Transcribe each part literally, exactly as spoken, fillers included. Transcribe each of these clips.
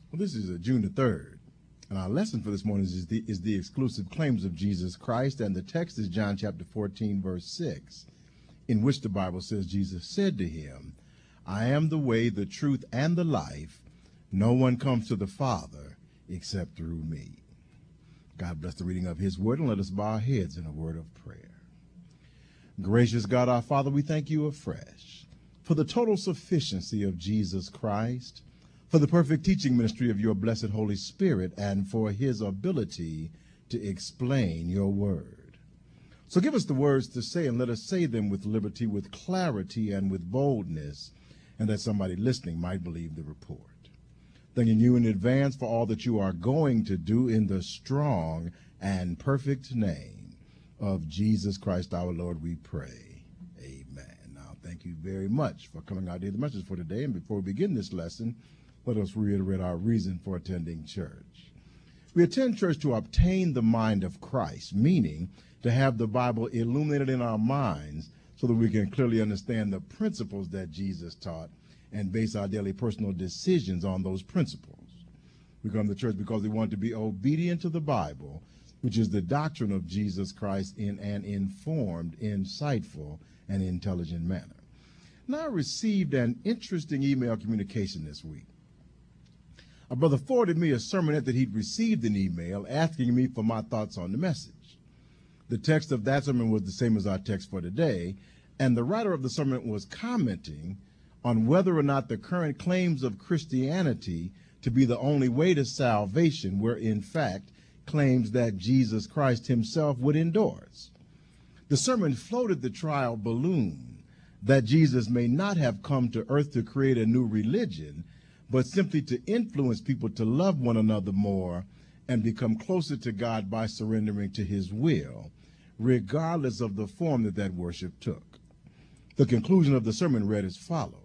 Well, this is uh, June the third, and our lesson for this morning is the, is the exclusive claims of Jesus Christ, and the text is John chapter fourteen, verse six, in which the Bible says Jesus said to him, I am the way, the truth, and the life. No one comes to the Father except through me. God bless the reading of his word, and let us bow our heads in a word of prayer. Gracious God, our Father, we thank you afresh for the total sufficiency of Jesus Christ, for the perfect teaching ministry of your blessed Holy Spirit, and for his ability to explain your word. So give us the words to say, and let us say them with liberty, with clarity, and with boldness, and that somebody listening might believe the report. Thanking you in advance for all that you are going to do in the strong and perfect name of Jesus Christ our Lord, we pray. Amen. Now, thank you very much for coming out to hear the message for today. And before we begin this lesson, let us reiterate our reason for attending church. We attend church to obtain the mind of Christ, meaning to have the Bible illuminated in our minds so that we can clearly understand the principles that Jesus taught and base our daily personal decisions on those principles. We come to church because we want to be obedient to the Bible, which is the doctrine of Jesus Christ, in an informed, insightful, and intelligent manner. Now, I received an interesting email communication this week. A brother forwarded me a sermonette that he'd received an email asking me for my thoughts on the message. The text of that sermon was the same as our text for today, and the writer of the sermon was commenting on whether or not the current claims of Christianity to be the only way to salvation were in fact claims that Jesus Christ himself would endorse. The sermon floated the trial balloon that Jesus may not have come to earth to create a new religion, but simply to influence people to love one another more and become closer to God by surrendering to his will, regardless of the form that that worship took. The conclusion of the sermon read as follows.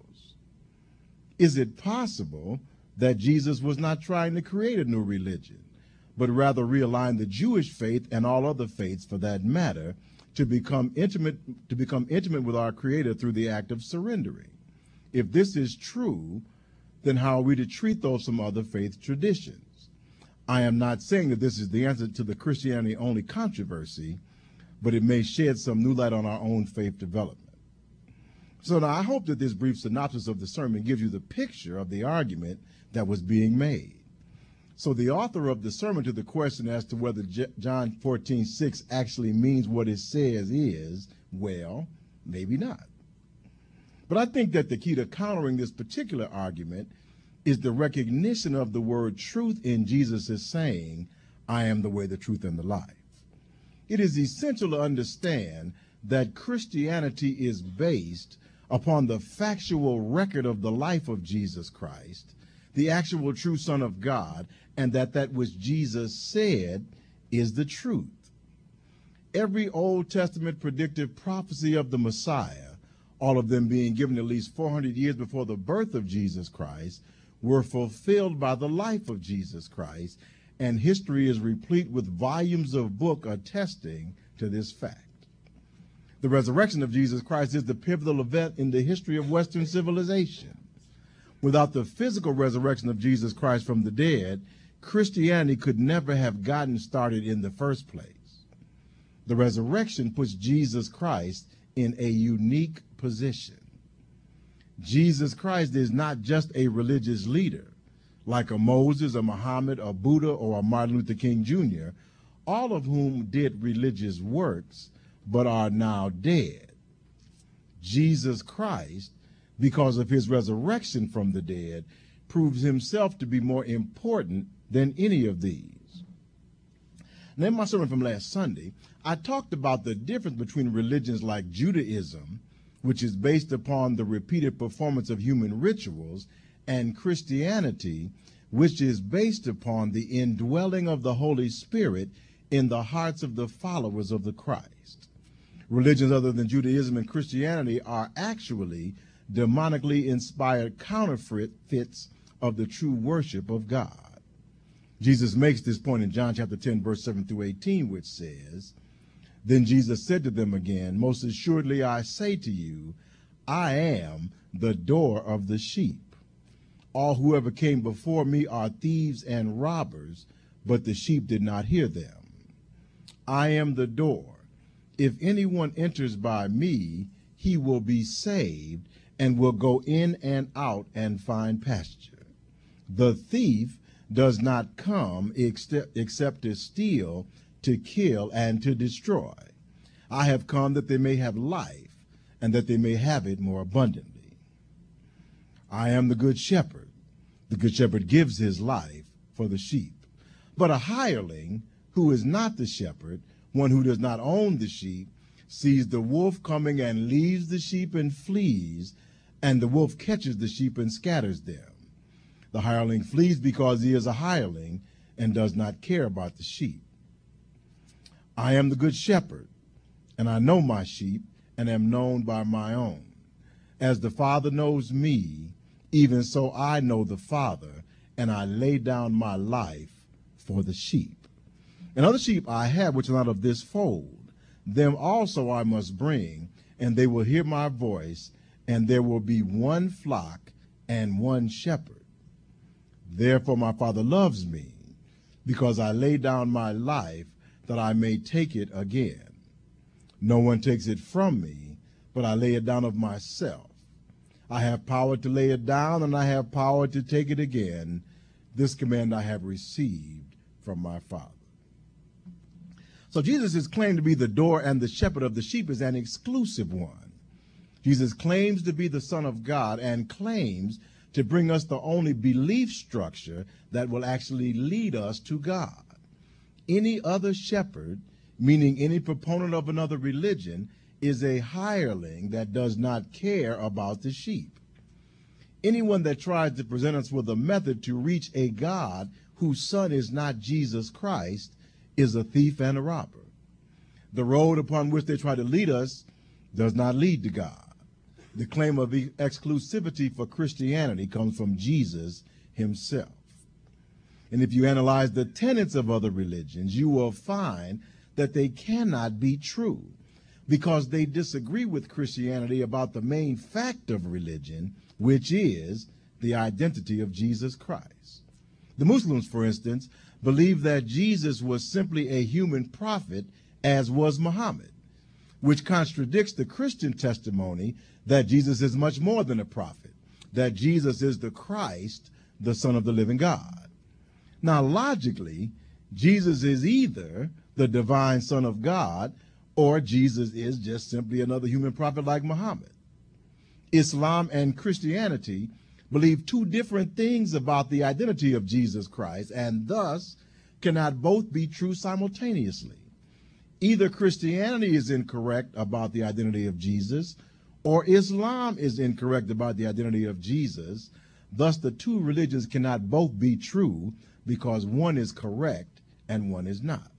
Is it possible that Jesus was not trying to create a new religion, but rather realign the Jewish faith and all other faiths for that matter to become intimate, to become intimate with our Creator through the act of surrendering? If this is true, then how are we to treat those from other faith traditions? I am not saying that this is the answer to the Christianity-only controversy, but it may shed some new light on our own faith development. So now I hope that this brief synopsis of the sermon gives you the picture of the argument that was being made. So the author of the sermon to the question as to whether John fourteen six actually means what it says is, well, maybe not. But I think that the key to countering this particular argument is the recognition of the word truth in Jesus' saying, I am the way, the truth, and the life. It is essential to understand that Christianity is based upon the factual record of the life of Jesus Christ, the actual true Son of God, and that that which Jesus said is the truth. Every Old Testament predictive prophecy of the Messiah, all of them being given at least four hundred years before the birth of Jesus Christ, were fulfilled by the life of Jesus Christ, and history is replete with volumes of book attesting to this fact. The resurrection of Jesus Christ is the pivotal event in the history of Western civilization. Without the physical resurrection of Jesus Christ from the dead, Christianity could never have gotten started in the first place. The resurrection puts Jesus Christ in a unique position. Jesus Christ is not just a religious leader, like a Moses, a Muhammad, a Buddha, or a Martin Luther King Junior, all of whom did religious works but are now dead. Jesus Christ, because of his resurrection from the dead, proves himself to be more important than any of these. Now, in my sermon from last Sunday, I talked about the difference between religions like Judaism, which is based upon the repeated performance of human rituals, and Christianity, which is based upon the indwelling of the Holy Spirit in the hearts of the followers of the Christ. Religions other than Judaism and Christianity are actually demonically inspired counterfeits of the true worship of God. Jesus makes this point in John chapter ten, verse seven through eighteen, which says, Then Jesus said to them again, Most assuredly I say to you, I am the door of the sheep. All whoever came before me are thieves and robbers, but the sheep did not hear them. I am the door. If anyone enters by me, he will be saved and will go in and out and find pasture. The thief does not come except, except to steal, to kill, and to destroy. I have come that they may have life, and that they may have it more abundantly. I am the good shepherd. The good shepherd gives his life for the sheep. But a hireling, who is not the shepherd, one who does not own the sheep, sees the wolf coming and leaves the sheep and flees, and the wolf catches the sheep and scatters them. The hireling flees because he is a hireling and does not care about the sheep. I am the good shepherd, and I know my sheep, and am known by my own. As the Father knows me, even so I know the Father, and I lay down my life for the sheep. And other sheep I have which are not of this fold, them also I must bring, and they will hear my voice, and there will be one flock and one shepherd. Therefore my Father loves me, because I lay down my life that I may take it again. No one takes it from me, but I lay it down of myself. I have power to lay it down, and I have power to take it again. This command I have received from my Father. So Jesus' claim to be the door and the shepherd of the sheep is an exclusive one. Jesus claims to be the Son of God and claims to bring us the only belief structure that will actually lead us to God. Any other shepherd, meaning any proponent of another religion, is a hireling that does not care about the sheep. Anyone that tries to present us with a method to reach a God whose son is not Jesus Christ is a thief and a robber. The road upon which they try to lead us does not lead to God. The claim of exclusivity for Christianity comes from Jesus himself. And if you analyze the tenets of other religions, you will find that they cannot be true because they disagree with Christianity about the main fact of religion, which is the identity of Jesus Christ. The Muslims, for instance, believe that Jesus was simply a human prophet, as was Muhammad, which contradicts the Christian testimony that Jesus is much more than a prophet, that Jesus is the Christ, the Son of the living God. Now, logically, Jesus is either the divine Son of God, or Jesus is just simply another human prophet like Muhammad. Islam and Christianity believe two different things about the identity of Jesus Christ, and thus cannot both be true simultaneously. Either Christianity is incorrect about the identity of Jesus, or Islam is incorrect about the identity of Jesus. Thus, the two religions cannot both be true because one is correct and one is not.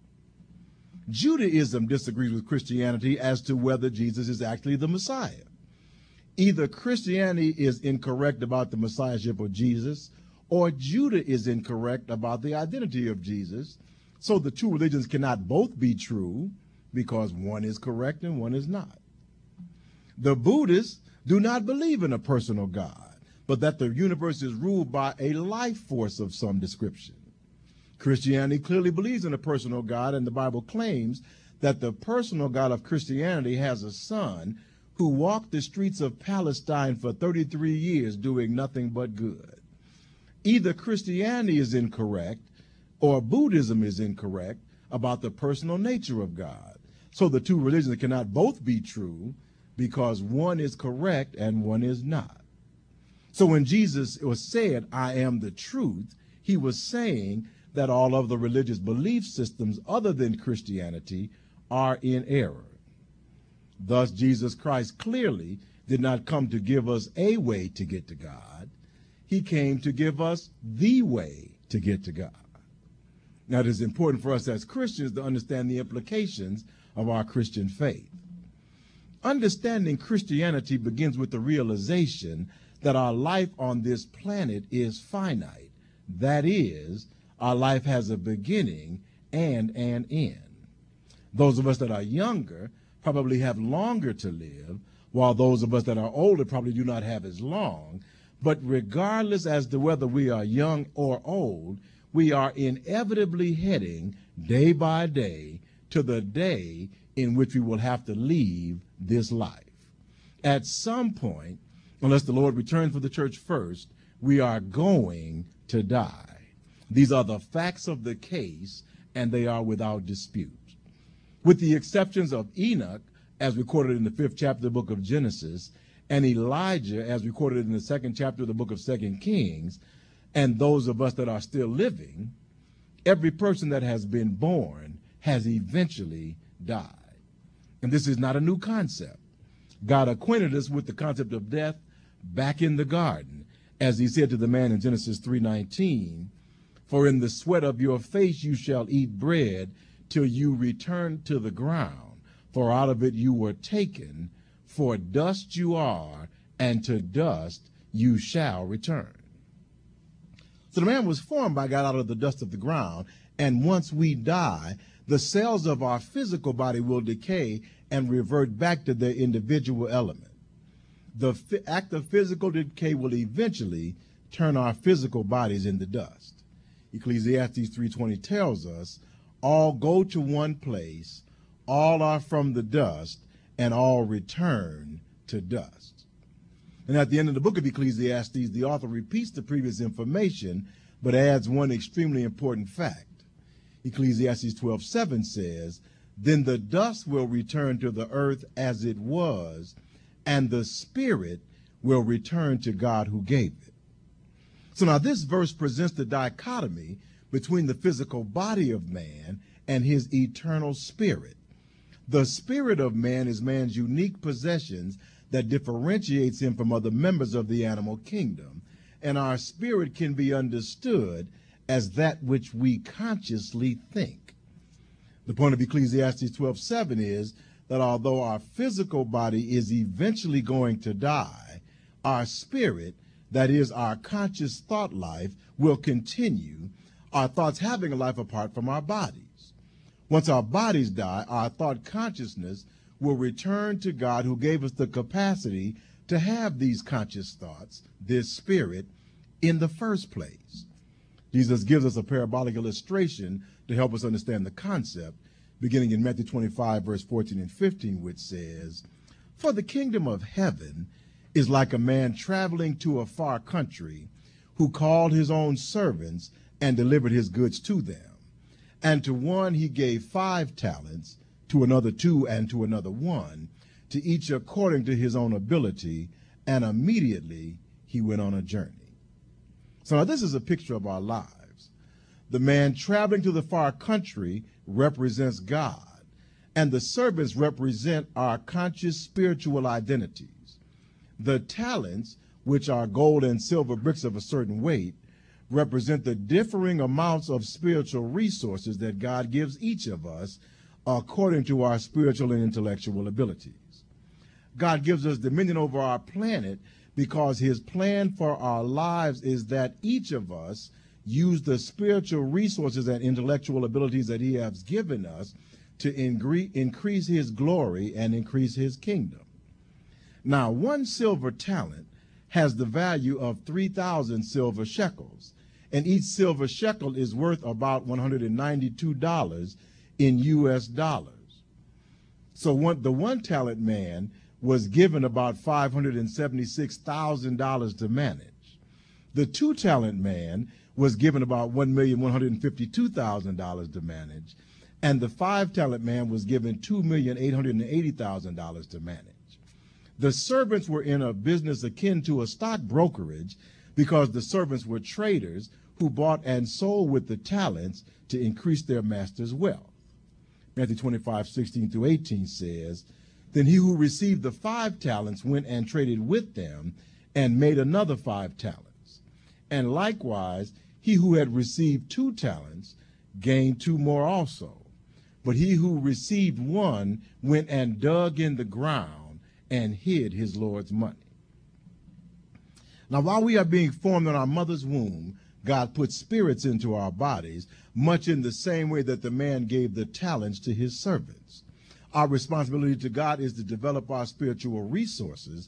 Judaism disagrees with Christianity as to whether Jesus is actually the Messiah. Either Christianity is incorrect about the messiahship of Jesus, or Judah is incorrect about the identity of Jesus. So the two religions cannot both be true because one is correct and one is not. The Buddhists do not believe in a personal God, but that the universe is ruled by a life force of some description. Christianity clearly believes in a personal God, and the Bible claims that the personal God of Christianity has a son who walked the streets of Palestine for thirty-three years doing nothing but good. Either Christianity is incorrect or Buddhism is incorrect about the personal nature of God. So the two religions cannot both be true because one is correct and one is not. So when Jesus was said, I am the truth, he was saying that all of the religious belief systems other than Christianity are in error. Thus, Jesus Christ clearly did not come to give us a way to get to God. He came to give us the way to get to God. Now, it is important for us as Christians to understand the implications of our Christian faith. Understanding Christianity begins with the realization that our life on this planet is finite. That is, our life has a beginning and an end. Those of us that are younger probably have longer to live, while those of us that are older probably do not have as long. But regardless as to whether we are young or old, we are inevitably heading day by day to the day in which we will have to leave this life. At some point, unless the Lord returns for the church first, we are going to die. These are the facts of the case, and they are without dispute. With the exceptions of Enoch, as recorded in the fifth chapter of the book of Genesis, and Elijah, as recorded in the second chapter of the book of Second Kings, and those of us that are still living, every person that has been born has eventually died. And this is not a new concept. God acquainted us with the concept of death back in the garden, as he said to the man in Genesis three nineteen, "For in the sweat of your face you shall eat bread till you return to the ground, for out of it you were taken, for dust you are, and to dust you shall return." So the man was formed by God out of the dust of the ground, and once we die, the cells of our physical body will decay and revert back to their individual element. The act of physical decay will eventually turn our physical bodies into dust. Ecclesiastes three twenty tells us, "All go to one place, all are from the dust, and all return to dust." And at the end of the book of Ecclesiastes, the author repeats the previous information, but adds one extremely important fact. Ecclesiastes twelve seven says, "Then the dust will return to the earth as it was, and the spirit will return to God who gave it." So now this verse presents the dichotomy between the physical body of man and his eternal spirit. The spirit of man is man's unique possessions that differentiates him from other members of the animal kingdom, and our spirit can be understood as that which we consciously think. The point of Ecclesiastes twelve seven is that although our physical body is eventually going to die, our spirit, that is our conscious thought life, will continue, our thoughts having a life apart from our bodies. Once our bodies die, our thought consciousness will return to God who gave us the capacity to have these conscious thoughts, this spirit, in the first place. Jesus gives us a parabolic illustration to help us understand the concept, beginning in Matthew twenty-five, verse fourteen and fifteen, which says, "For the kingdom of heaven is like a man traveling to a far country, who called his own servants and delivered his goods to them. And to one he gave five talents, to another two, and to another one, to each according to his own ability, and immediately he went on a journey." So now this is a picture of our lives. The man traveling to the far country represents God, and the servants represent our conscious spiritual identities. The talents, which are gold and silver bricks of a certain weight, represent the differing amounts of spiritual resources that God gives each of us according to our spiritual and intellectual abilities. God gives us dominion over our planet because his plan for our lives is that each of us use the spiritual resources and intellectual abilities that he has given us to increase his glory and increase his kingdom. Now, one silver talent has the value of three thousand silver shekels, and each silver shekel is worth about one hundred ninety-two dollars in U S dollars. So one, the one talent man was given about five hundred seventy-six thousand dollars to manage. The two talent man was given about one million one hundred fifty-two thousand dollars to manage, and the five talent man was given two million eight hundred eighty thousand dollars to manage. The servants were in a business akin to a stock brokerage because the servants were traders who bought and sold with the talents to increase their master's wealth. Matthew twenty-five, sixteen through eighteen says, "Then he who received the five talents went and traded with them and made another five talents. And likewise, he who had received two talents gained two more also. But he who received one went and dug in the ground and hid his Lord's money." Now, while we are being formed in our mother's womb, God put spirits into our bodies, much in the same way that the man gave the talents to his servants. Our responsibility to God is to develop our spiritual resources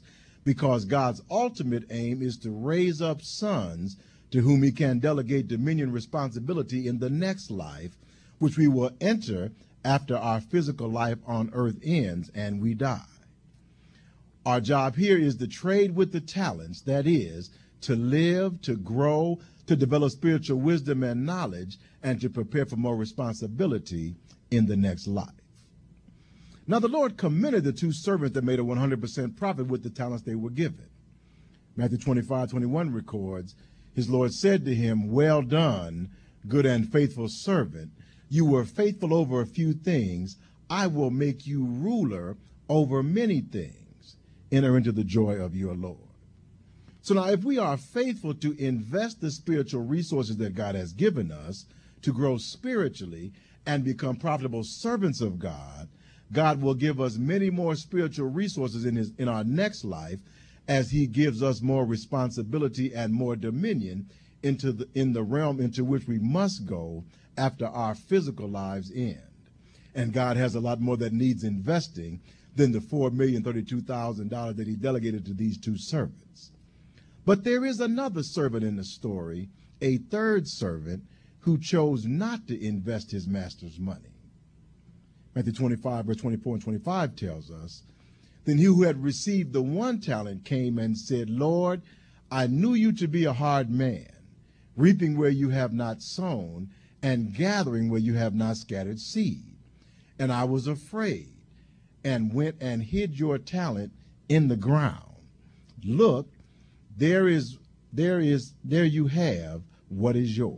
because God's ultimate aim is to raise up sons to whom he can delegate dominion responsibility in the next life, which we will enter after our physical life on earth ends and we die. Our job here is to trade with the talents, that is, to live, to grow, to develop spiritual wisdom and knowledge, and to prepare for more responsibility in the next life. Now the Lord commended the two servants that made a one hundred percent profit with the talents they were given. Matthew twenty-five twenty-one records, his Lord said to him, "Well done, good and faithful servant. You were faithful over a few things. I will make you ruler over many things. Enter into the joy of your Lord." So now if we are faithful to invest the spiritual resources that God has given us to grow spiritually and become profitable servants of God, God will give us many more spiritual resources in his in our next life as he gives us more responsibility and more dominion into the in the realm into which we must go after our physical lives end. And God has a lot more that needs investing than the four million thirty-two thousand dollars that he delegated to these two servants. But there is another servant in the story, a third servant, who chose not to invest his master's money. Matthew twenty-five, verse twenty-four and twenty-five tells us, "Then he who had received the one talent came and said, 'Lord, I knew you to be a hard man, reaping where you have not sown, and gathering where you have not scattered seed. And I was afraid, and went and hid your talent in the ground. Look, there is, there is, there you have what is yours.'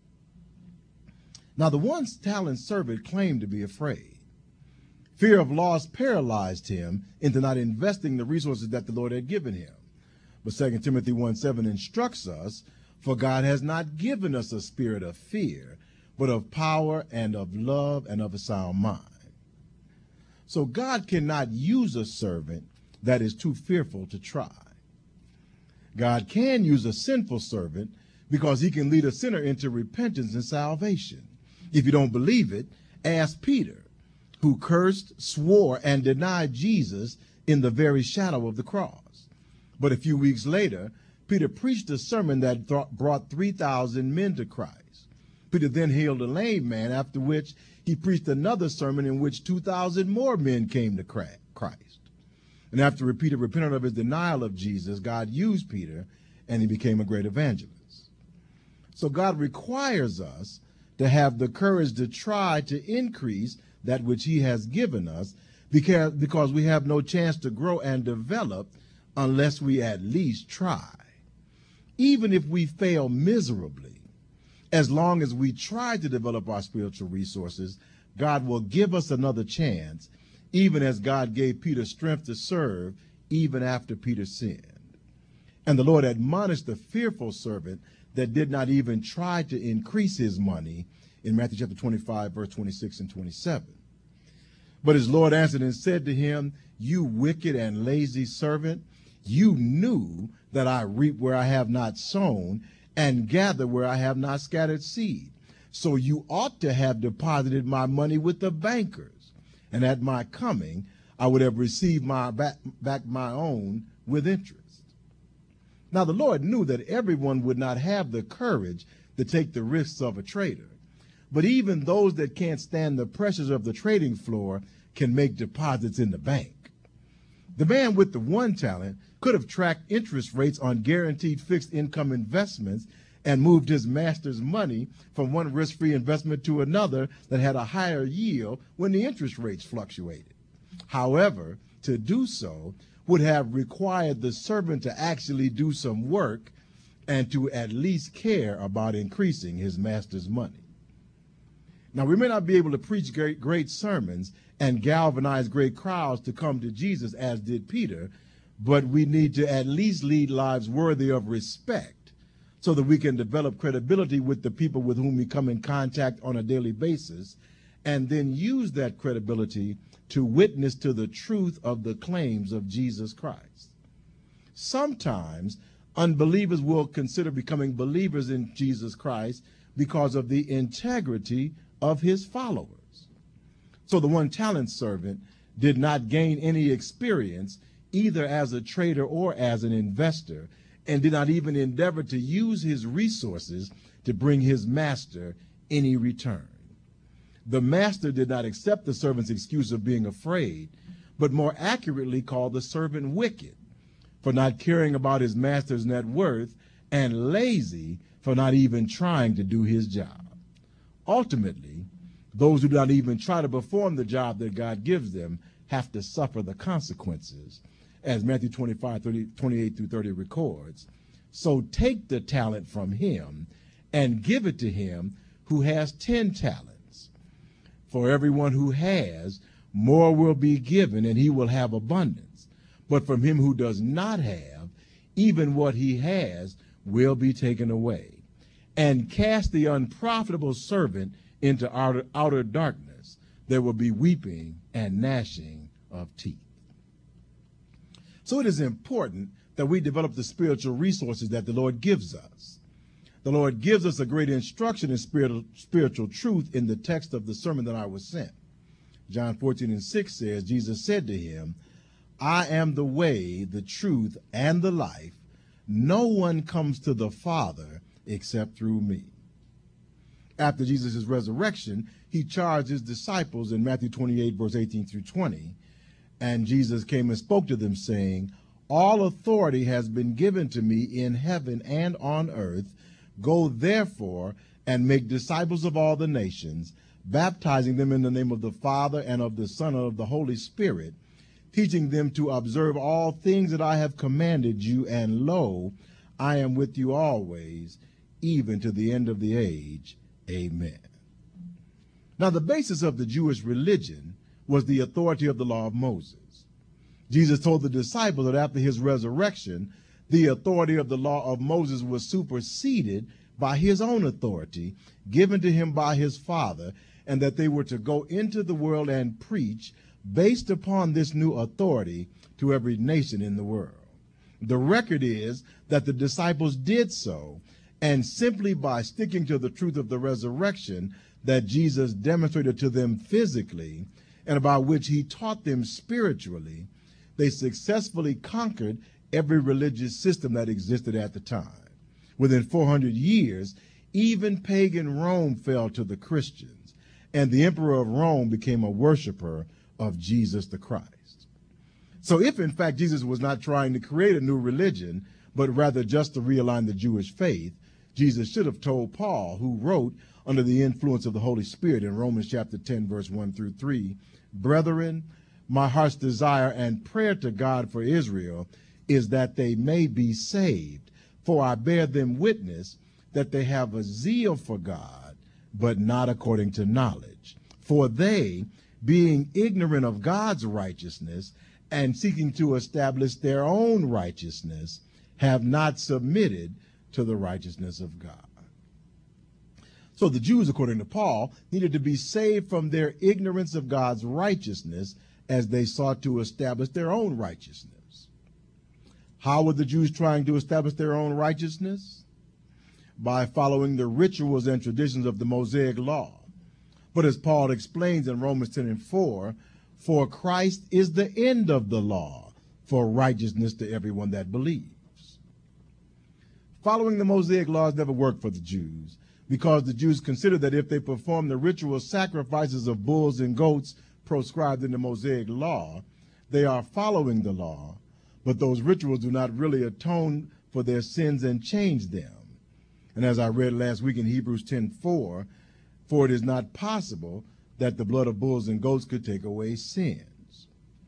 Now the one talent servant claimed to be afraid. Fear of loss paralyzed him into not investing the resources that the Lord had given him. But Second Timothy one seven instructs us, 'For God has not given us a spirit of fear, but of power and of love and of a sound mind.'" So God cannot use a servant that is too fearful to try. God can use a sinful servant because he can lead a sinner into repentance and salvation. If you don't believe it, ask Peter, who cursed, swore, and denied Jesus in the very shadow of the cross. But a few weeks later, Peter preached a sermon that th- brought three thousand men to Christ. Peter then healed a lame man, after which he preached another sermon in which two thousand more men came to Christ. And after Peter repented of his denial of Jesus, God used Peter, and he became a great evangelist. So God requires us to have the courage to try to increase that which he has given us, because, because we have no chance to grow and develop unless we at least try. Even if we fail miserably, as long as we try to develop our spiritual resources, God will give us another chance, even as God gave Peter strength to serve even after Peter sinned. And the Lord admonished the fearful servant that did not even try to increase his money in Matthew chapter twenty-five, verse twenty-six and twenty-seven. But his Lord answered and said to him, "You wicked and lazy servant, you knew that I reap where I have not sown and gather where I have not scattered seed. So you ought to have deposited my money with the bankers, and at my coming I would have received my back, back my own with interest." Now the Lord knew that everyone would not have the courage to take the risks of a trader. But even those that can't stand the pressures of the trading floor can make deposits in the bank. The man with the one talent could have tracked interest rates on guaranteed fixed income investments and moved his master's money from one risk-free investment to another that had a higher yield when the interest rates fluctuated. However, to do so would have required the servant to actually do some work and to at least care about increasing his master's money. Now, we may not be able to preach great, great sermons and galvanize great crowds to come to Jesus as did Peter, but we need to at least lead lives worthy of respect so that we can develop credibility with the people with whom we come in contact on a daily basis, and then use that credibility to witness to the truth of the claims of Jesus Christ. Sometimes unbelievers will consider becoming believers in Jesus Christ because of the integrity of his followers. So the one talent servant did not gain any experience either as a trader or as an investor, and did not even endeavor to use his resources to bring his master any return. The master did not accept the servant's excuse of being afraid, but more accurately called the servant wicked for not caring about his master's net worth, and lazy for not even trying to do his job. Ultimately, those who do not even try to perform the job that God gives them have to suffer the consequences, as Matthew twenty-five, thirty, twenty-eight through thirty records. So take the talent from him and give it to him who has ten talents. For everyone who has, more will be given, and he will have abundance. But from him who does not have, even what he has will be taken away. And cast the unprofitable servant into outer, outer darkness. There will be weeping and gnashing of teeth. So it is important that we develop the spiritual resources that the Lord gives us. The Lord gives us a great instruction in spiritual, spiritual truth in the text of the sermon that I was sent. John fourteen and six says, Jesus said to him, I am the way, the truth, and the life. No one comes to the Father except through me. After Jesus' resurrection, he charged his disciples in Matthew twenty-eight, verse eighteen through twenty. And Jesus came and spoke to them, saying, all authority has been given to me in heaven and on earth. Go therefore and make disciples of all the nations, baptizing them in the name of the Father and of the Son and of the Holy Spirit, teaching them to observe all things that I have commanded you, and lo, I am with you always, even to the end of the age. Amen. Now, the basis of the Jewish religion was the authority of the law of Moses. Jesus told the disciples that after his resurrection, the authority of the law of Moses was superseded by his own authority given to him by his Father, and that they were to go into the world and preach based upon this new authority to every nation in the world. The record is that the disciples did so, and simply by sticking to the truth of the resurrection that Jesus demonstrated to them physically, and about which he taught them spiritually, they successfully conquered every religious system that existed at the time. Within four hundred years, even pagan Rome fell to the Christians, and the emperor of Rome became a worshiper of Jesus the Christ. So if in fact Jesus was not trying to create a new religion, but rather just to realign the Jewish faith, Jesus should have told Paul, who wrote under the influence of the Holy Spirit in Romans chapter ten, verse one through three, brethren, my heart's desire and prayer to God for Israel is that they may be saved. For I bear them witness that they have a zeal for God, but not according to knowledge. For they, being ignorant of God's righteousness and seeking to establish their own righteousness, have not submitted to the righteousness of God. So the Jews, according to Paul, needed to be saved from their ignorance of God's righteousness as they sought to establish their own righteousness. How were the Jews trying to establish their own righteousness? By following the rituals and traditions of the Mosaic law. But as Paul explains in Romans ten and four, for Christ is the end of the law for righteousness to everyone that believes. Following the Mosaic laws never worked for the Jews, because the Jews considered that if they performed the ritual sacrifices of bulls and goats proscribed in the Mosaic law, they are following the law, but those rituals do not really atone for their sins and change them. And as I read last week in Hebrews ten four, for it is not possible that the blood of bulls and goats could take away sins.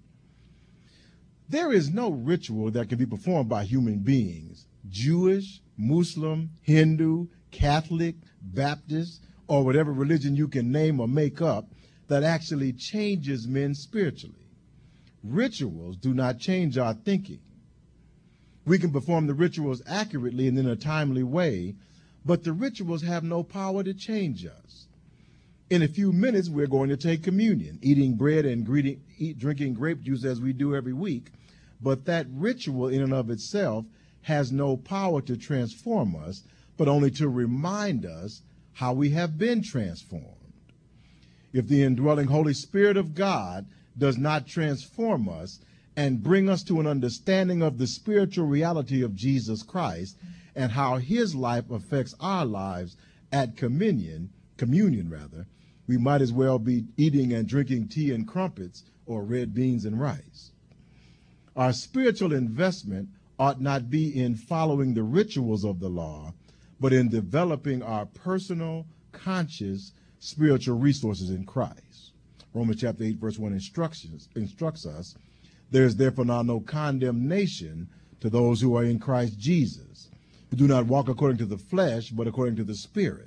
There is no ritual that can be performed by human beings, Jewish, Muslim, Hindu, Catholic, Baptist, or whatever religion you can name or make up, that actually changes men spiritually. Rituals do not change our thinking. We can perform the rituals accurately and in a timely way, but the rituals have no power to change us. In a few minutes, we're going to take communion, eating bread and greeting, eat, drinking grape juice as we do every week, but that ritual in and of itself has no power to transform us, but only to remind us how we have been transformed. If the indwelling Holy Spirit of God does not transform us and bring us to an understanding of the spiritual reality of Jesus Christ and how his life affects our lives at communion, communion rather, we might as well be eating and drinking tea and crumpets or red beans and rice. Our spiritual investment ought not be in following the rituals of the law, but in developing our personal, conscious, spiritual resources in Christ. Romans chapter eight, verse one instructs, instructs us, there is therefore now no condemnation to those who are in Christ Jesus, who do not walk according to the flesh, but according to the Spirit.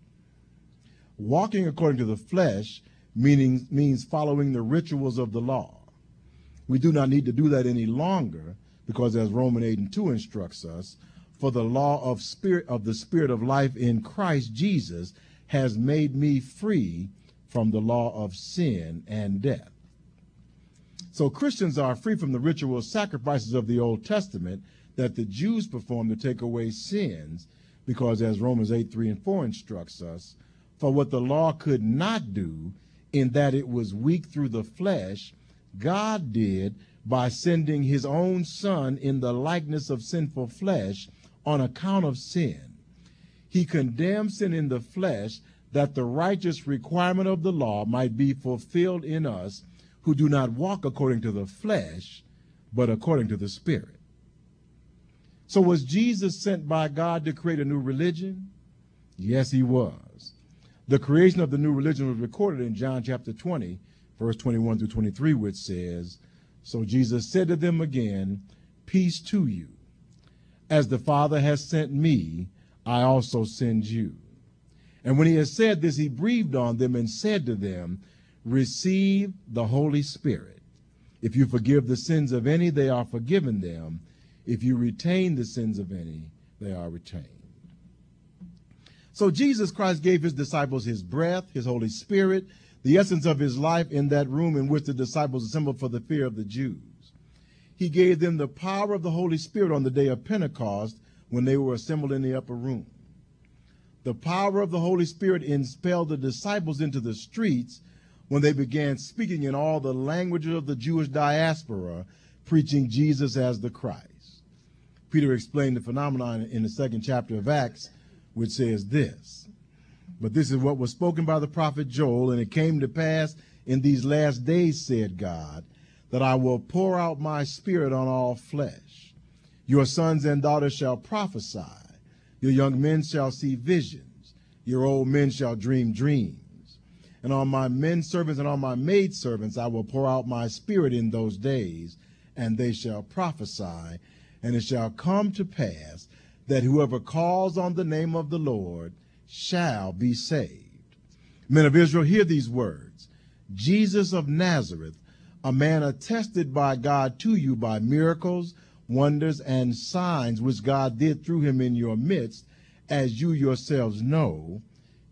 Walking according to the flesh meaning, means following the rituals of the law. We do not need to do that any longer, because as Romans eight and two instructs us, for the law of spirit of the Spirit of life in Christ Jesus has made me free from the law of sin and death. So Christians are free from the ritual sacrifices of the Old Testament that the Jews performed to take away sins, because as Romans eight, three and four instructs us, for what the law could not do, in that it was weak through the flesh, God did by sending his own Son in the likeness of sinful flesh on account of sin. He condemned sin in the flesh, that the righteous requirement of the law might be fulfilled in us who do not walk according to the flesh, but according to the Spirit. So was Jesus sent by God to create a new religion? Yes, he was. The creation of the new religion was recorded in John chapter twenty, verse twenty-one through twenty-three, which says, so Jesus said to them again, peace to you. As the Father has sent me, I also send you. And when he had said this, he breathed on them and said to them, receive the Holy Spirit. If you forgive the sins of any, they are forgiven them. If you retain the sins of any, they are retained. So Jesus Christ gave his disciples his breath, his Holy Spirit, the essence of his life in that room in which the disciples assembled for the fear of the Jews. He gave them the power of the Holy Spirit on the day of Pentecost when they were assembled in the upper room. The power of the Holy Spirit impelled the disciples into the streets when they began speaking in all the languages of the Jewish diaspora, preaching Jesus as the Christ. Peter explained the phenomenon in the second chapter of Acts, which says this, but this is what was spoken by the prophet Joel, and it came to pass in these last days, said God, that I will pour out my Spirit on all flesh. Your sons and daughters shall prophesy. Your young men shall see visions. Your old men shall dream dreams. And on my men servants and on my maid servants I will pour out my Spirit in those days, and they shall prophesy. And it shall come to pass that whoever calls on the name of the Lord shall be saved. Men of Israel, hear these words. Jesus of Nazareth, a man attested by God to you by miracles, wonders, and signs which God did through him in your midst, as you yourselves know,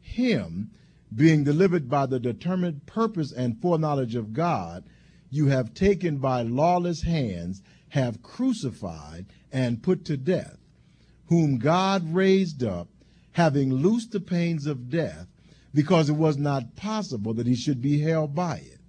him, being delivered by the determined purpose and foreknowledge of God, you have taken by lawless hands, have crucified and put to death, whom God raised up, having loosed the pains of death, because it was not possible that he should be held by it.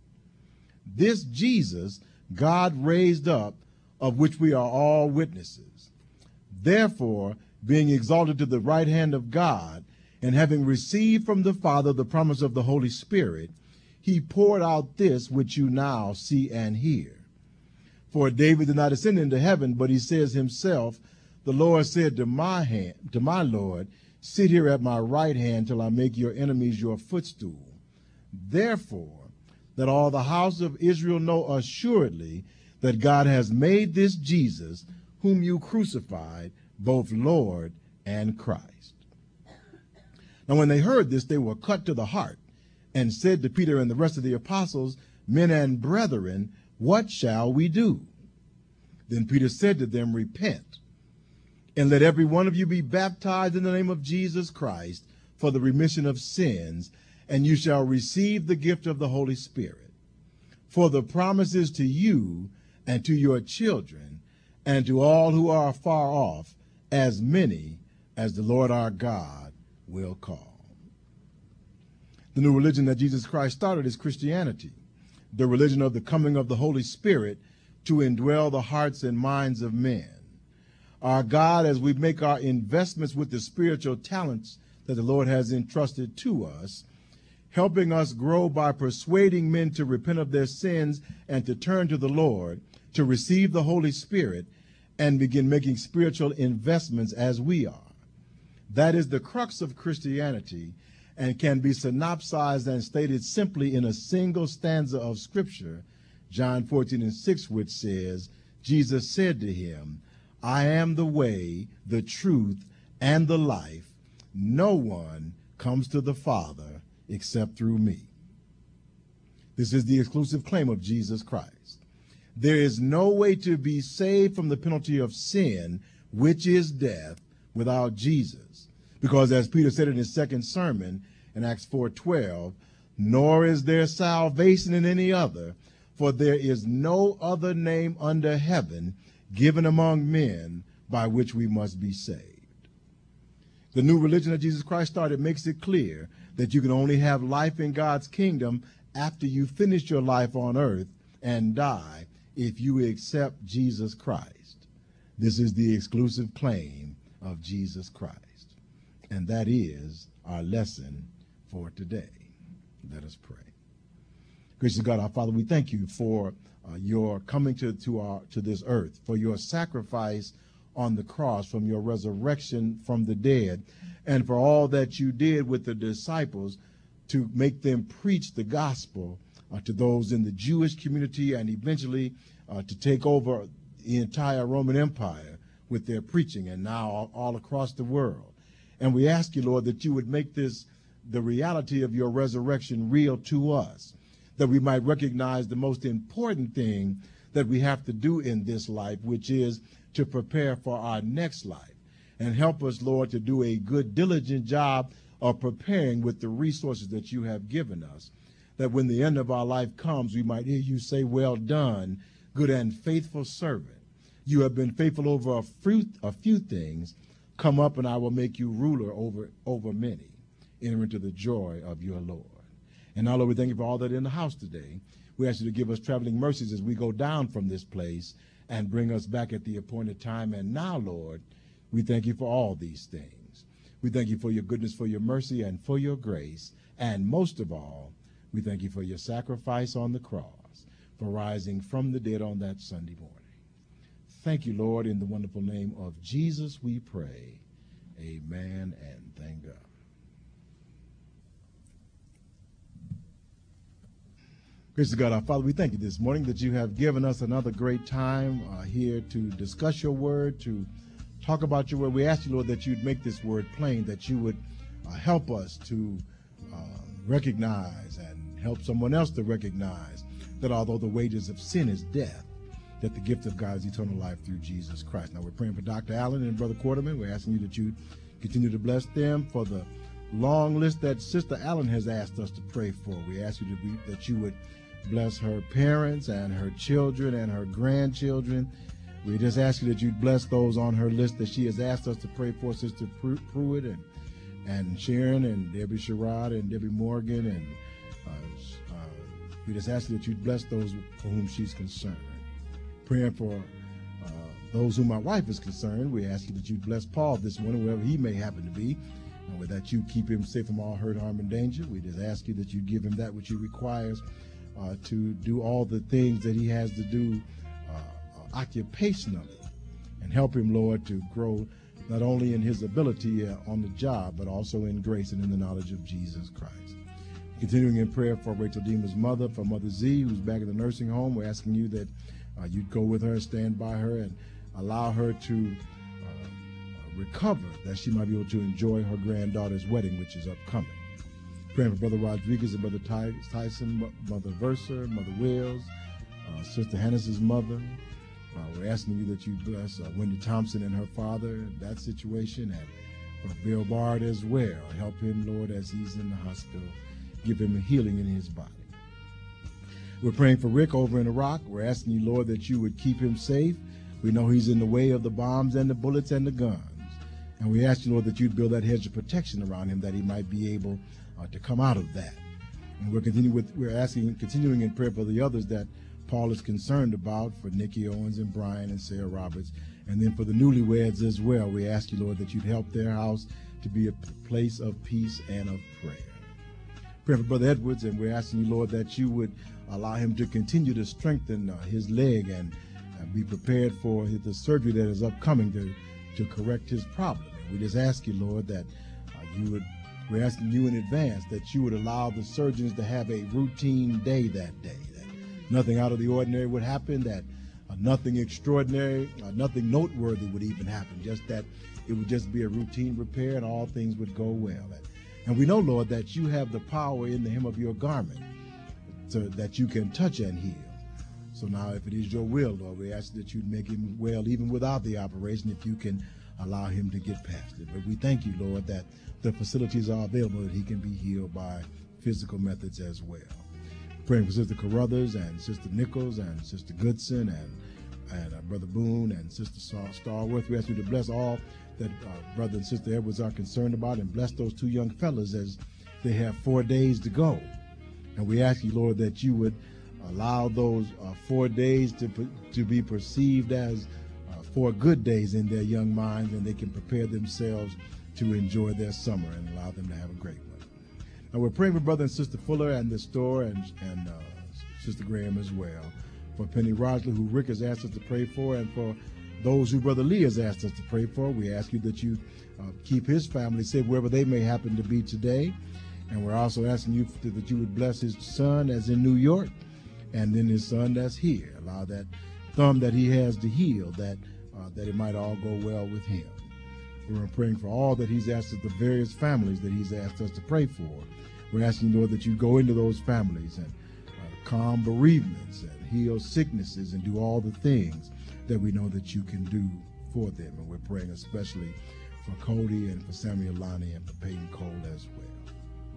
This Jesus God raised up, of which we are all witnesses. Therefore, being exalted to the right hand of God, and having received from the Father the promise of the Holy Spirit, he poured out this which you now see and hear. For David did not ascend into heaven, but he says himself, the Lord said to my hand, to my Lord, sit here at my right hand till I make your enemies your footstool. Therefore, that all the house of Israel know assuredly that God has made this Jesus, whom you crucified, both Lord and Christ. Now when they heard this, they were cut to the heart, and said to Peter and the rest of the apostles, men and brethren, what shall we do? Then Peter said to them, repent, and let every one of you be baptized in the name of Jesus Christ for the remission of sins, and you shall receive the gift of the Holy Spirit. For the promise is to you and to your children and to all who are far off, as many as the Lord our God will call. The new religion that Jesus Christ started is Christianity, the religion of the coming of the Holy Spirit, to indwell the hearts and minds of men. Our God, as we make our investments with the spiritual talents that the Lord has entrusted to us, helping us grow by persuading men to repent of their sins and to turn to the Lord, to receive the Holy Spirit, and begin making spiritual investments as we are. That is the crux of Christianity, and can be synopsized and stated simply in a single stanza of Scripture, John fourteen and six, which says, Jesus said to him, I am the way, the truth, and the life. No one comes to the Father except through me. This is the exclusive claim of Jesus Christ. There is no way to be saved from the penalty of sin, which is death, without Jesus. Because as Peter said in his second sermon in Acts four twelve, nor is there salvation in any other, for there is no other name under heaven given among men by which we must be saved. The new religion that Jesus Christ started makes it clear that you can only have life in God's kingdom after you finish your life on earth and die, if you accept Jesus Christ. This is the exclusive claim of Jesus Christ. And that is our lesson for today. Let us pray. Gracious God, our Father, we thank you for uh, your coming to, to, our, to this earth, for your sacrifice on the cross, from your resurrection from the dead, and for all that you did with the disciples to make them preach the gospel uh, to those in the Jewish community, and eventually uh, to take over the entire Roman Empire with their preaching, and now all, all across the world. And we ask you, Lord, that you would make this, the reality of your resurrection, real to us, that we might recognize the most important thing that we have to do in this life, which is to prepare for our next life. And help us, Lord, to do a good, diligent job of preparing with the resources that you have given us, that when the end of our life comes, we might hear you say, well done, good and faithful servant. You have been faithful over a few, a few things. Come up and I will make you ruler over, over many. Enter into the joy of your Lord. And now, Lord, we thank you for all that are in the house today. We ask you to give us traveling mercies as we go down from this place and bring us back at the appointed time. And now, Lord, we thank you for all these things. We thank you for your goodness, for your mercy, and for your grace. And most of all, we thank you for your sacrifice on the cross, for rising from the dead on that Sunday morning. Thank you, Lord. In the wonderful name of Jesus, we pray. Amen, and thank God. Gracious God, our Father, we thank you this morning that you have given us another great time uh, here to discuss your word, to talk about your word. We ask you, Lord, that you'd make this word plain, that you would uh, help us to uh, recognize and help someone else to recognize that although the wages of sin is death, that the gift of God is eternal life through Jesus Christ. Now we're praying for Doctor Allen and Brother Quarterman. We're asking you that you continue to bless them for the long list that Sister Allen has asked us to pray for. We ask you to be, that you would bless her parents and her children and her grandchildren. We just ask you that you'd bless those on her list that she has asked us to pray for, Sister Pruitt and, and Sharon and Debbie Sherrod and Debbie Morgan. And uh, uh, we just ask you that you'd bless those for whom she's concerned. Praying for uh, those whom my wife is concerned, we ask you that you'd bless Paul this morning, wherever he may happen to be, and with that you keep him safe from all hurt, harm, and danger. We just ask you that you give him that which he requires Uh, to do all the things that he has to do uh, occupationally, and help him, Lord, to grow not only in his ability uh, on the job, but also in grace and in the knowledge of Jesus Christ. Continuing in prayer for Rachel Deemer's mother, for Mother Z, who's back in the nursing home. We're asking you that uh, you'd go with her, stand by her, and allow her to uh, recover, that she might be able to enjoy her granddaughter's wedding, which is upcoming. Praying for Brother Rodriguez and Brother Ty Tyson, Mother Versa, Mother Wills, uh, Sister Hannah's mother. Uh, we're asking you that you bless uh, Wendy Thompson and her father in that situation, and for Bill Bard as well. Help him, Lord, as he's in the hospital. Give him a healing in his body. We're praying for Rick over in Iraq. We're asking you, Lord, that you would keep him safe. We know he's in the way of the bombs and the bullets and the guns. And we ask you, Lord, that you'd build that hedge of protection around him, that he might be able Uh, to come out of that. And we're continuing with we're asking, continuing in prayer for the others that Paul is concerned about for Nikki Owens and Brian and Sarah Roberts, and then for the newlyweds as well. We ask you, Lord, that you'd help their house to be a place of peace and of prayer. Pray for Brother Edwards, and we're asking you, Lord, that you would allow him to continue to strengthen uh, his leg and uh, be prepared for his, the surgery that is upcoming to, to correct his problem. And we just ask you, Lord, that uh, you would, we're asking you in advance that you would allow the surgeons to have a routine day that day, that nothing out of the ordinary would happen, that uh, nothing extraordinary, uh, nothing noteworthy would even happen, just that it would just be a routine repair and all things would go well. And, and we know, Lord, that you have the power in the hem of your garment so that you can touch and heal. So now if it is your will, Lord, we ask that you'd make him well even without the operation if you can allow him to get past it. But we thank you, Lord, that the facilities are available that he can be healed by physical methods as well. Praying for Sister Carruthers and Sister Nichols and Sister Goodson and and uh, Brother Boone and Sister Star- Starworth. We ask you to bless all that uh, Brother and Sister Edwards are concerned about, and bless those two young fellas as they have four days to go. And we ask you, Lord, that you would allow those uh, four days to to be perceived as uh, four good days in their young minds, and they can prepare themselves to enjoy their summer and allow them to have a great one. Now we're praying for Brother and Sister Fuller and the store, and, and uh, Sister Graham as well. For Penny Rosley, who Rick has asked us to pray for, and for those who Brother Lee has asked us to pray for, we ask you that you uh, keep his family safe wherever they may happen to be today. And we're also asking you to, that you would bless his son as in New York, and then his son that's here. Allow that thumb that he has to heal, that uh, that it might all go well with him. We're praying for all that he's asked us, the various families that he's asked us to pray for. We're asking, Lord, that you go into those families and uh, calm bereavements and heal sicknesses and do all the things that we know that you can do for them. And we're praying especially for Cody and for Samuel Lonnie and for Peyton Cole as well.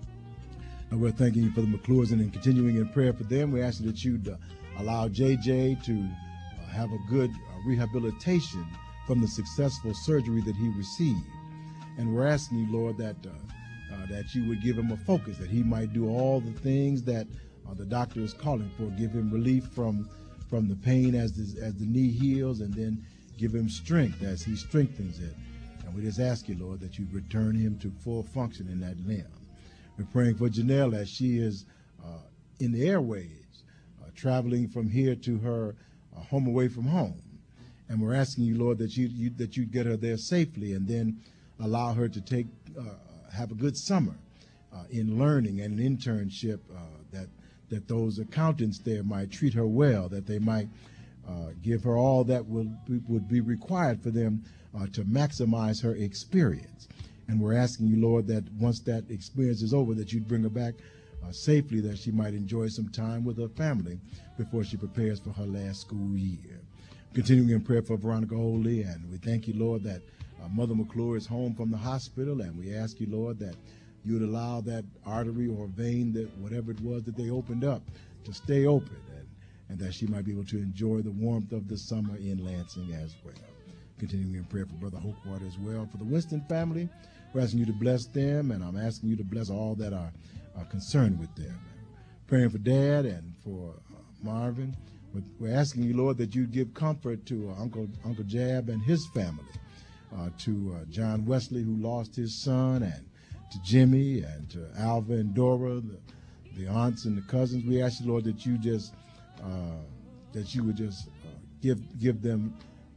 And we're thanking you for the McClures and in continuing in prayer for them. We're asking that you'd uh, allow J J to uh, have a good uh, rehabilitation from the successful surgery that he received. And we're asking you, Lord, that uh, uh, that you would give him a focus, that he might do all the things that uh, the doctor is calling for. Give him relief from from the pain as the, as the knee heals, and then give him strength as he strengthens it. And we just ask you, Lord, that you return him to full function in that limb. We're praying for Janelle as she is uh, in the airways, uh, traveling from here to her uh, home away from home. And we're asking you, Lord, that you, you that you get her there safely, and then allow her to take uh, have a good summer uh, in learning and an internship. Uh, that that those accountants there might treat her well, that they might uh, give her all that will would be required for them uh, to maximize her experience. And we're asking you, Lord, that once that experience is over, that you'd bring her back uh, safely, that she might enjoy some time with her family before she prepares for her last school year. Continuing in prayer for Veronica Oley, and we thank you, Lord, that uh, Mother McClure is home from the hospital, and we ask you, Lord, that you would allow that artery or vein, that whatever it was that they opened up, to stay open, and, and that she might be able to enjoy the warmth of the summer in Lansing as well. Continuing in prayer for Brother Hokewater as well. For the Winston family, we're asking you to bless them, and I'm asking you to bless all that are, are concerned with them. Praying for Dad and for uh, Marvin. We're asking you, Lord, that you give comfort to uh, Uncle Uncle Jab and his family, uh, to uh, John Wesley, who lost his son, and to Jimmy, and to Alva and Dora, the, the aunts and the cousins. We ask you, Lord, that you just uh, that you would just uh, give give them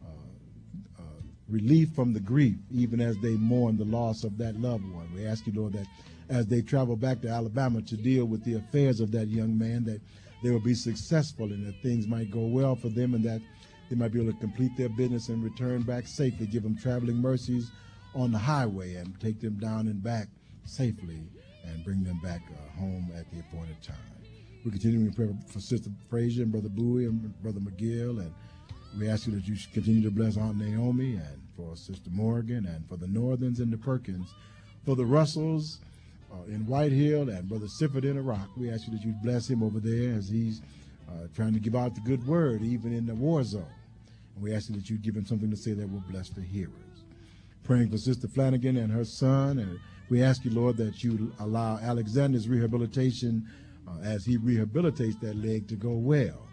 uh, uh, relief from the grief, even as they mourn the loss of that loved one. We ask you, Lord, that as they travel back to Alabama to deal with the affairs of that young man, that they will be successful and that things might go well for them, and that they might be able to complete their business and return back safely. Give them traveling mercies on the highway and take them down and back safely and bring them back uh, home at the appointed time. We're continuing to pray for Sister Frazier and Brother Bowie and Brother McGill, and we ask you that you should continue to bless Aunt Naomi, and for Sister Morgan, and for the Northern and the Perkins, for the Russells Uh, in White Hill, and Brother Sifford in Iraq. We ask you that you bless him over there as he's uh, trying to give out the good word, even in the war zone. And we ask you that you give him something to say that will bless the hearers. Praying for Sister Flanagan and her son, and we ask you, Lord, that you allow Alexander's rehabilitation uh, as he rehabilitates that leg to go well.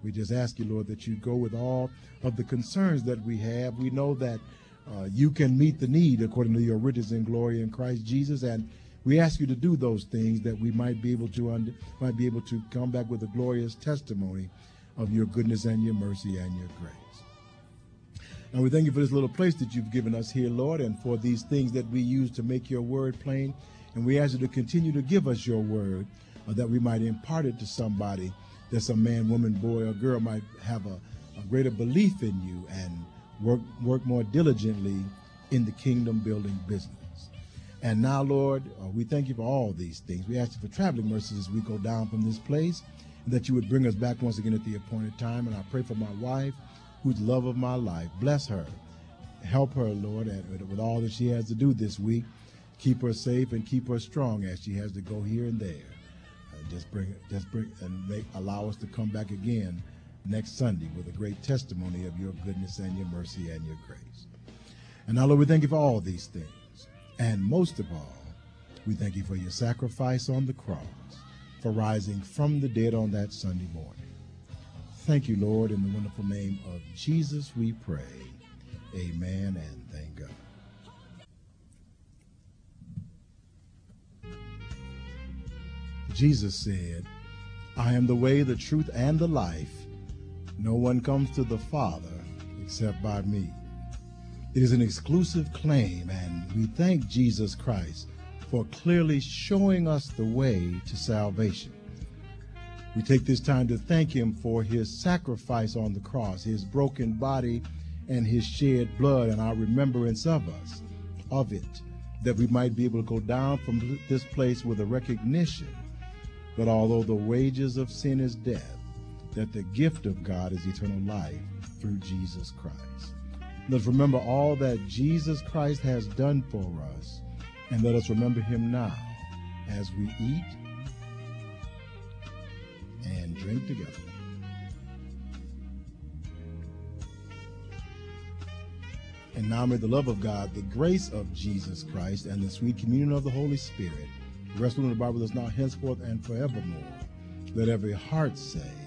We just ask you, Lord, that you go with all of the concerns that we have. We know that uh, you can meet the need according to your riches and glory in Christ Jesus, and we ask you to do those things that we might be able to under, might be able to come back with a glorious testimony of your goodness and your mercy and your grace. And we thank you for this little place that you've given us here, Lord, and for these things that we use to make your word plain. And we ask you to continue to give us your word uh, that we might impart it to somebody, that some man, woman, boy, or girl might have a, a greater belief in you and work, work more diligently in the kingdom building business. And now, Lord, uh, we thank you for all these things. We ask you for traveling mercies as we go down from this place, and that you would bring us back once again at the appointed time. And I pray for my wife, who's the love of my life. Bless her. Help her, Lord, and with all that she has to do this week. Keep her safe and keep her strong as she has to go here and there. Uh, just bring, just bring, and make, allow us to come back again next Sunday with a great testimony of your goodness and your mercy and your grace. And now, Lord, we thank you for all these things. And most of all, we thank you for your sacrifice on the cross, for rising from the dead on that Sunday morning. Thank you, Lord, in the wonderful name of Jesus we pray. Amen, and thank God. Jesus said, I am the way, the truth, and the life. No one comes to the Father except by me. It is an exclusive claim, and we thank Jesus Christ for clearly showing us the way to salvation. We take this time to thank him for his sacrifice on the cross, his broken body, and his shed blood, and our remembrance of us, of it, that we might be able to go down from this place with a recognition that although the wages of sin is death, that the gift of God is eternal life through Jesus Christ. Let's remember all that Jesus Christ has done for us, and let us remember him now as we eat and drink together. And now may the love of God, the grace of Jesus Christ, and the sweet communion of the Holy Spirit rest on the Bible with us now, henceforth, and forevermore. Let every heart say,